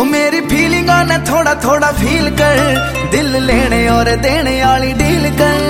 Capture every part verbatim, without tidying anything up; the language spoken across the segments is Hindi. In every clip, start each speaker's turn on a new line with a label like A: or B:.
A: मेरी फीलिंग ने थोड़ा थोड़ा फील कर, दिल लेने और देने वाली डील कर।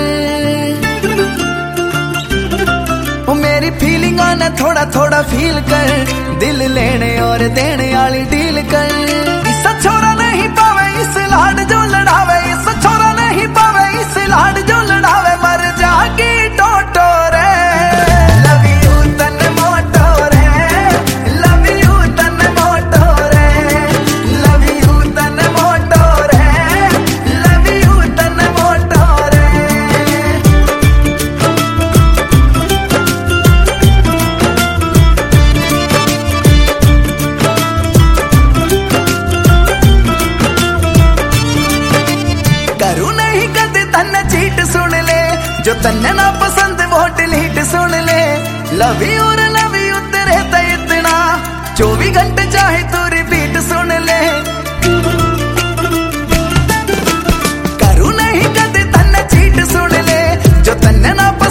A: ओ मेरी फीलिंग ने थोड़ा थोड़ा फील कर, दिल लेने और देने वाली डील कर। इस छोरा नहीं पावे इस लाड जो लड़ावे, इस छोरा नहीं पावे इस लाड जो लड़ावे, मर जागी टोटो रे। लव यू तन मोटो रे, लव यू तन मोटो रे, लव यू तन मोटो रे, लव यू तन मोटो रे। करूं नहीं कदे तन्ने चीट सुन ले, जो तन्ने ना पसंद वो डिलीट सुन ले। लव यू और लव यू तेरे ते इतना, चौबीस घंटे चाहे तू रिपीट सुन ले। करूं नहीं कदे तन्ने चीट सुन ले, जो तन्ने ना